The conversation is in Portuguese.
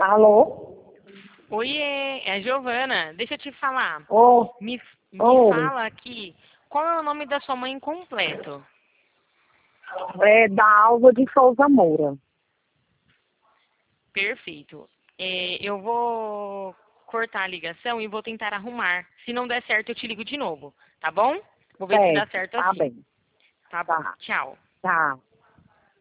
Alô? Oiê, é a Giovana. Deixa eu te falar. Ô, Me ô, fala aqui, qual é o nome da sua mãe completo? é da Alva de Souza Moura. Perfeito. Eu vou cortar a ligação e vou tentar arrumar. Se não der certo, eu te ligo de novo, tá bom? Vou ver se dá Certo, certo tá assim. bem. Tá bom. Tá, Tchau. tá.